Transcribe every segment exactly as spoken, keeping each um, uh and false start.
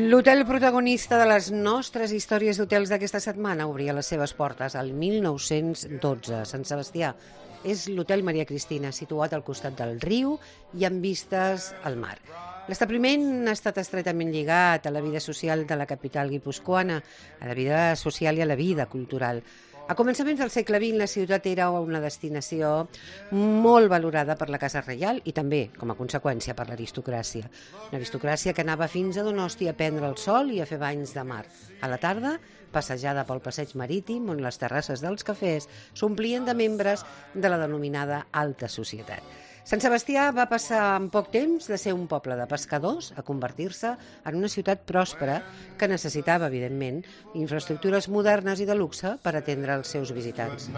L'hotel protagonista de les nostres històries d'hotels d'aquesta setmana obria les seves portes al mil nou-cents dotze. Sant Sebastià és l'Hotel Maria Cristina, situat al costat del riu i amb vistes al mar. L'establiment ha estat estretament lligat a la vida social de la capital guipuscoana, a la vida social i a la vida cultural. A començaments del segle vint, la ciutat era una destinació molt valorada per la Casa Reial i també, com a conseqüència, per l'aristocràcia. Una aristocràcia que anava fins a Donosti a prendre el sol i a fer banys de mar. A la tarda, passejada pel passeig marítim, on les terrasses dels cafès s'omplien de membres de la denominada alta societat. Sant Sebastià va passar en poc temps de ser un poble de pescadors a convertir-se en una ciutat pròspera que necessitava, evidentment, infraestructures modernes i de luxe per atendre els seus visitants.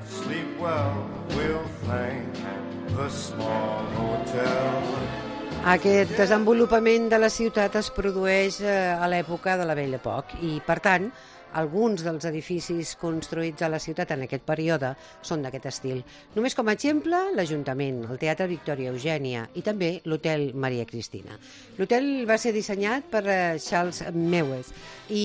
Aquest desenvolupament de la ciutat es produeix a l'època de la Belle Époque i, per tant, alguns dels edificis construïts a la ciutat en aquest període són d'aquest estil. Només com a exemple, l'Ajuntament, el Teatre Victòria Eugènia i també l'Hotel Maria Cristina. L'hotel va ser dissenyat per Charles Meues i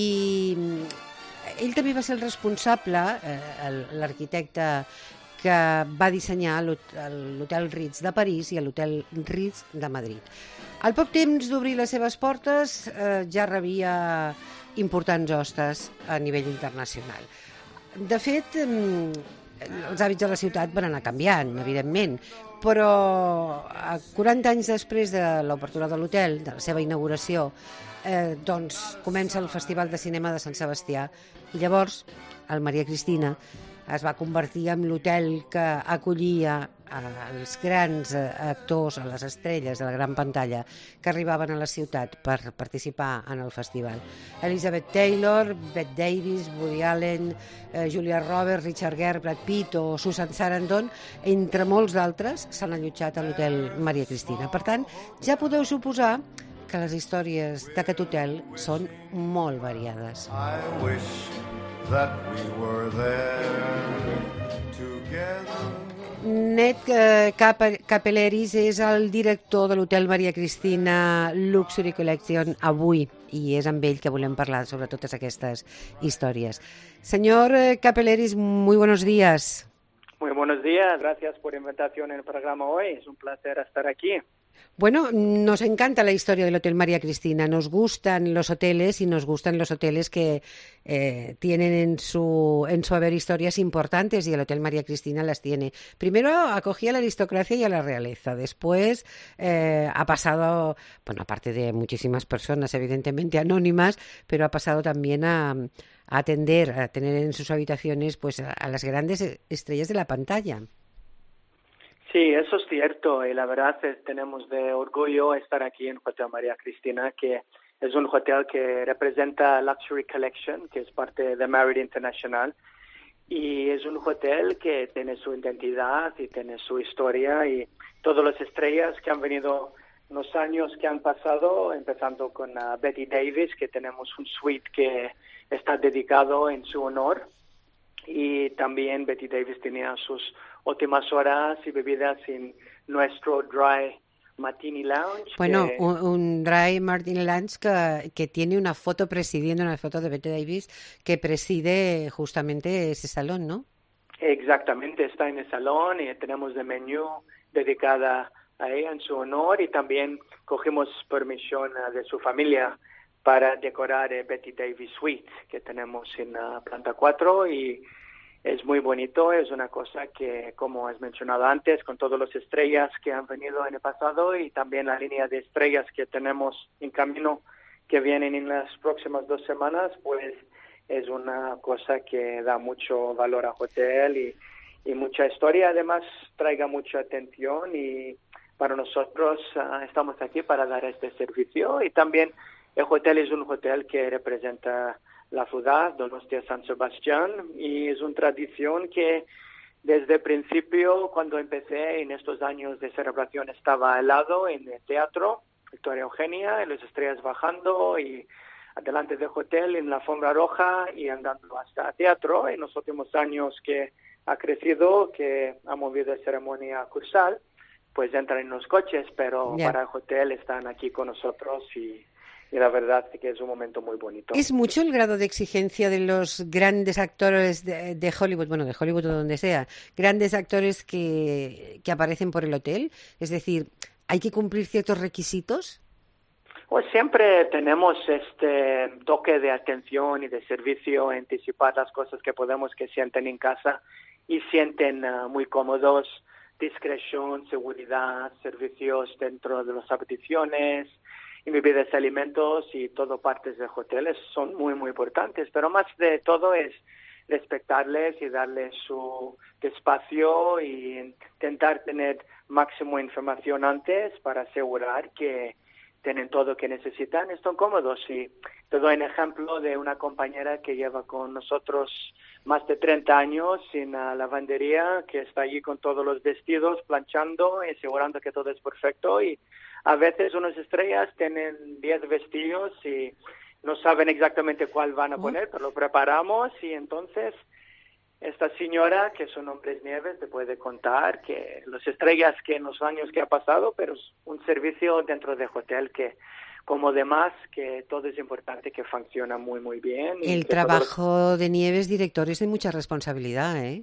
ell també va ser el responsable, l'arquitecte que va dissenyar l'Hotel Ritz de París i l'Hotel Ritz de Madrid. Al poc temps d'obrir les seves portes ja rebia importants hostes a nivell internacional. De fet, els hàbits de la ciutat van anar canviant, evidentment, però quaranta anys després de l'obertura de l'hotel, de la seva inauguració, eh, doncs comença el Festival de Cinema de Sant Sebastià i llavors el Maria Cristina es va convertir en l'hotel que acollia els grans actors, a les estrelles de la gran pantalla que arribaven a la ciutat per participar en el festival. Elizabeth Taylor, Bette Davis, Woody Allen, eh, Julia Roberts, Richard Gere, Brad Pitt o Susan Sarandon, entre molts d'altres, s'han allotjat a l'hotel Maria Cristina. Per tant, ja podeu suposar que les històries d'aquest hotel són molt variades. I wish that we were there together. Ned Capelleris és el director de l'Hotel Maria Cristina Luxury Collection avui i és amb ell que volem parlar sobre totes aquestes històries. Señor Capelleris, muy buenos días. Muy buenos días, gracias por la invitación en el programa hoy, es un placer estar aquí. Bueno, nos encanta la historia del Hotel María Cristina, nos gustan los hoteles y nos gustan los hoteles que eh, tienen en su, en su haber historias importantes y el Hotel María Cristina las tiene. Primero acogía a la aristocracia y a la realeza, después eh, ha pasado, bueno, aparte de muchísimas personas evidentemente anónimas, pero ha pasado también a, a atender, a tener en sus habitaciones pues a, a las grandes estrellas de la pantalla. Sí, eso es cierto y la verdad es, tenemos de orgullo estar aquí en Hotel María Cristina, que es un hotel que representa Luxury Collection, que es parte de Marriott International, y es un hotel que tiene su identidad y tiene su historia y todas las estrellas que han venido los años que han pasado, empezando con uh, Bette Davis, que tenemos un suite que está dedicado en su honor, y también Bette Davis tenía sus últimas horas y bebidas en nuestro Dry Martini Lounge. Bueno, que... un, un Dry Martini Lounge que, que tiene una foto presidiendo, una foto de Bette Davis que preside justamente ese salón, ¿no? Exactamente, está en el salón y tenemos el menú dedicada a ella en su honor y también cogimos permisión de su familia para decorar el Bette Davis Suite que tenemos en la planta cuatro y es muy bonito, es una cosa que, como has mencionado antes, con todas las estrellas que han venido en el pasado y también la línea de estrellas que tenemos en camino que vienen en las próximas dos semanas, pues es una cosa que da mucho valor al hotel y, y mucha historia, además traiga mucha atención y para nosotros uh, estamos aquí para dar este servicio y también el hotel es un hotel que representa la ciudad, Donostia San Sebastián, y es una tradición que desde el principio, cuando empecé en estos años de celebración, estaba al lado en el teatro, Victoria Eugenia, y las estrellas bajando, y adelante del hotel en la alfombra roja y andando hasta el teatro. En los últimos años que ha crecido, que ha movido la ceremonia cursal, pues entran en los coches, pero yeah. para el hotel están aquí con nosotros y, y la verdad es que es un momento muy bonito. ¿Es mucho el grado de exigencia de los grandes actores de, de Hollywood, bueno, de Hollywood o donde sea, grandes actores que, que aparecen por el hotel? Es decir, ¿hay que cumplir ciertos requisitos? Pues siempre tenemos este toque de atención y de servicio, anticipar las cosas que podemos que sienten en casa y sienten uh, muy cómodos, discreción, seguridad, servicios dentro de las habitaciones, y bebidas y alimentos y todo partes de hoteles son muy, muy importantes, pero más de todo es respetarles y darles su espacio y intentar tener máximo información antes para asegurar que tienen todo lo que necesitan, están cómodos. Y te doy un ejemplo de una compañera que lleva con nosotros más de treinta años en la lavandería, que está allí con todos los vestidos, planchando y asegurando que todo es perfecto. Y a veces unas estrellas tienen diez vestidos y no saben exactamente cuál van a poner, pero lo preparamos y entonces esta señora, que su nombre es Nieves, te puede contar que las estrellas que en los años que ha pasado, pero es un servicio dentro del hotel que, como demás, que todo es importante, que funciona muy, muy bien. Y El que trabajo todo... de Nieves, director, es de mucha responsabilidad, ¿eh?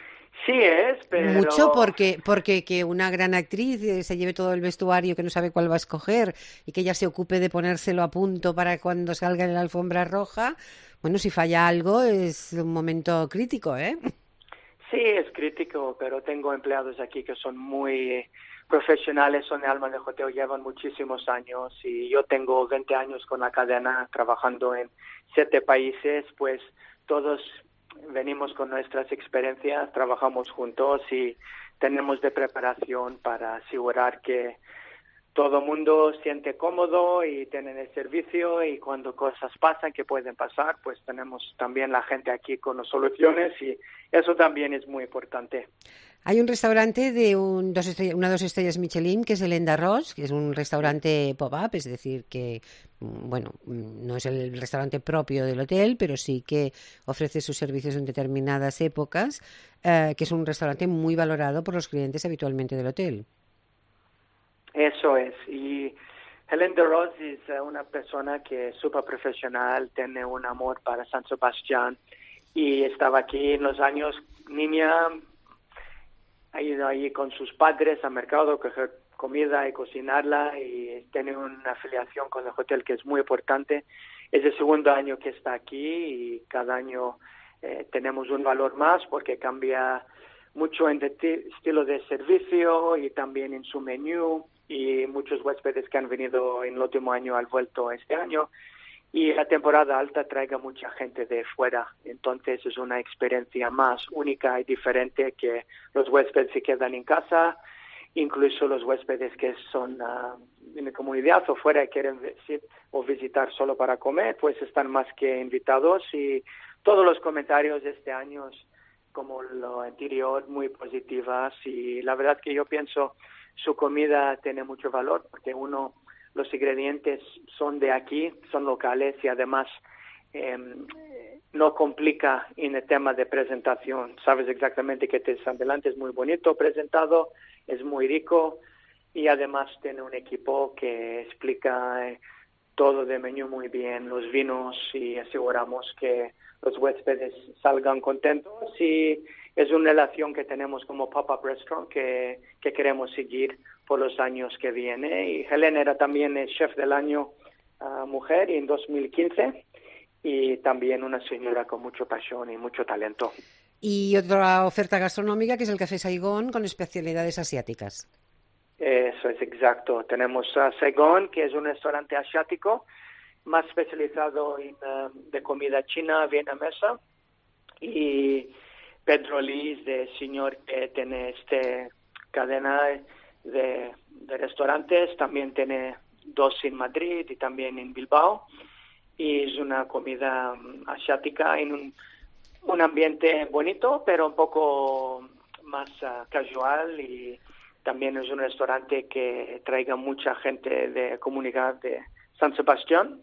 Sí es, pero... Mucho porque porque que una gran actriz eh, se lleve todo el vestuario, que no sabe cuál va a escoger y que ella se ocupe de ponérselo a punto para cuando salga en la alfombra roja. Bueno, si falla algo es un momento crítico, ¿eh? Sí, es crítico, pero tengo empleados aquí que son muy profesionales, son de alma de hotel, llevan muchísimos años y yo tengo veinte años con la cadena trabajando en siete países, pues todos venimos con nuestras experiencias, trabajamos juntos y tenemos de preparación para asegurar que todo el mundo siente cómodo y tienen el servicio, y cuando cosas pasan que pueden pasar, pues tenemos también la gente aquí con las soluciones y eso también es muy importante. Hay un restaurante de un, dos estrellas, una dos estrellas Michelin, que es el Endarros, que es un restaurante pop-up, es decir, que, bueno, no es el restaurante propio del hotel, pero sí que ofrece sus servicios en determinadas épocas, eh, que es un restaurante muy valorado por los clientes habitualmente del hotel. Eso es, y Helen de Ros es una persona que es súper profesional, tiene un amor para San Sebastián y estaba aquí en los años niña, ha ido ahí con sus padres al mercado a coger comida y cocinarla y tiene una afiliación con el hotel que es muy importante. Es el segundo año que está aquí y cada año eh, tenemos un valor más porque cambia mucho en el estilo de servicio y también en su menú, y muchos huéspedes que han venido en el último año han vuelto este año, y la temporada alta traiga mucha gente de fuera, entonces es una experiencia más única y diferente, que los huéspedes se quedan en casa, incluso los huéspedes que son uh, en la comunidad o fuera y quieren visit, o visitar solo para comer, pues están más que invitados, y todos los comentarios de este año como lo anterior muy positivas, y la verdad que yo pienso su comida tiene mucho valor porque uno, los ingredientes son de aquí, son locales y además eh, no complica en el tema de presentación. Sabes exactamente que te están delante, es muy bonito presentado, es muy rico y además tiene un equipo que explica eh, todo de menú muy bien, los vinos, y aseguramos que los huéspedes salgan contentos, y es una relación que tenemos como pop-up restaurant que, que queremos seguir por los años que vienen. Y Helen era también el chef del año uh, mujer en dos mil quince y también una señora con mucha pasión y mucho talento. Y otra oferta gastronómica que es el Café Saigón con especialidades asiáticas. Eso es exacto. Tenemos uh, Saigon, que es un restaurante asiático más especializado en uh, de comida china vietnamesa, y Pedro Liz, de señor que tiene esta cadena de, de restaurantes, también tiene dos en Madrid y también en Bilbao, y es una comida um, asiática en un, un ambiente bonito, pero un poco más uh, casual, y también es un restaurante que traiga mucha gente de comunidad de San Sebastián,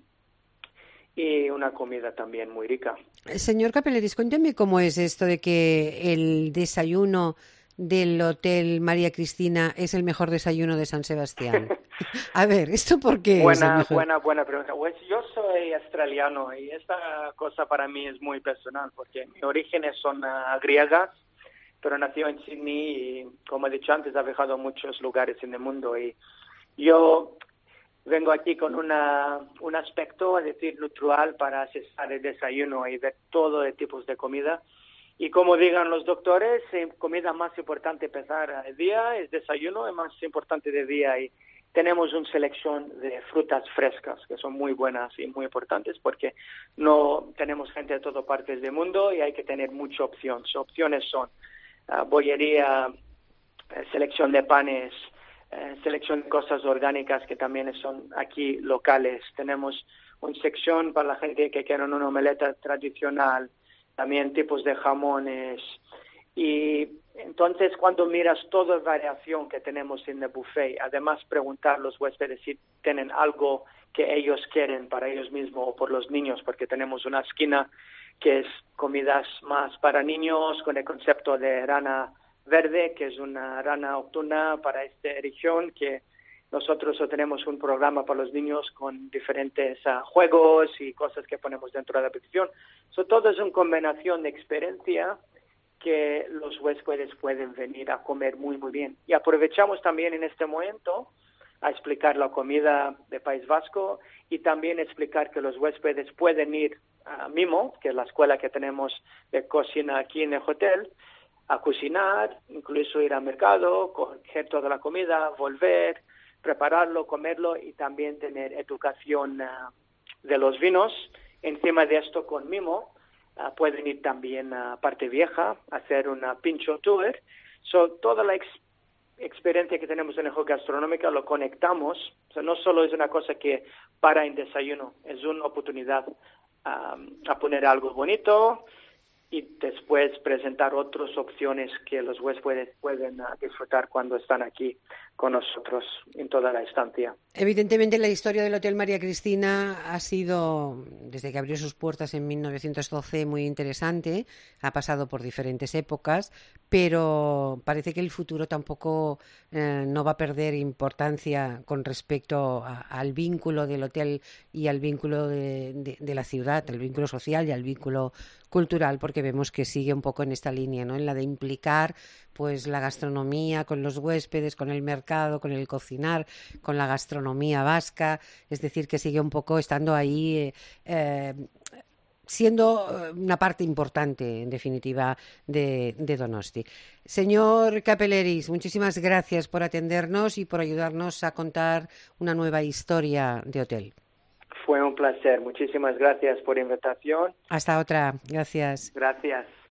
y una comida también muy rica. Señor Capelleris, cuénteme cómo es esto de que el desayuno del Hotel María Cristina es el mejor desayuno de San Sebastián? A ver, ¿esto por qué buena, es el mejor? Buena, buena pregunta. Pues yo soy australiano y esta cosa para mí es muy personal porque mis orígenes son uh, griegas, pero nació en Sydney y, como he dicho antes, ha viajado a muchos lugares en el mundo. Y yo vengo aquí con una, un aspecto, es decir, neutral para asestar el desayuno y ver todo de tipos de comida. Y como digan los doctores, eh, comida más importante empezar el día es desayuno, es más importante del día. Y tenemos una selección de frutas frescas que son muy buenas y muy importantes porque no tenemos gente de todas partes del mundo y hay que tener mucha opción. So, opciones son uh, bollería, eh, selección de panes, eh, selección de cosas orgánicas que también son aquí locales. Tenemos una sección para la gente que quiere una omeleta tradicional, también tipos de jamones. Y entonces, cuando miras toda la variación que tenemos en el buffet, además preguntar a los huéspedes si tienen algo que ellos quieren para ellos mismos o por los niños, porque tenemos una esquina que es comidas más para niños con el concepto de rana verde, que es una rana nocturna para esta región, que nosotros tenemos un programa para los niños con diferentes uh, juegos y cosas que ponemos dentro de la petición. So, todo es una combinación de experiencia que los huéspedes pueden venir a comer muy, muy bien. Y aprovechamos también en este momento a explicar la comida de País Vasco y también explicar que los huéspedes pueden ir a Mimo, que es la escuela que tenemos de cocina aquí en el hotel, a cocinar, incluso ir al mercado, coger toda la comida, volver, prepararlo, comerlo y también tener educación uh, de los vinos. Encima de esto, con Mimo, uh, pueden ir también a Parte Vieja, a hacer una pincho tour. So, toda la ex experiencia que tenemos en el juego gastronómica lo conectamos. O sea, no solo es una cosa que para en desayuno, es una oportunidad um, a poner algo bonito y después presentar otras opciones que los huéspedes pueden uh, disfrutar cuando están aquí con nosotros en toda la estancia. Evidentemente, la historia del Hotel María Cristina ha sido, desde que abrió sus puertas en mil novecientos doce, muy interesante. Ha pasado por diferentes épocas, pero parece que el futuro tampoco eh, no va a perder importancia con respecto a, al vínculo del hotel y al vínculo de, de, de la ciudad, al vínculo social y al vínculo cultural, porque vemos que sigue un poco en esta línea, ¿no? En la de implicar pues la gastronomía con los huéspedes, con el mercado, con el cocinar, con la gastronomía vasca, es decir, que sigue un poco estando ahí eh, eh, siendo una parte importante, en definitiva, de, de Donosti. Señor Capelleris, muchísimas gracias por atendernos y por ayudarnos a contar una nueva historia de hotel. Fue un placer. Muchísimas gracias por la invitación. Hasta otra. Gracias. Gracias.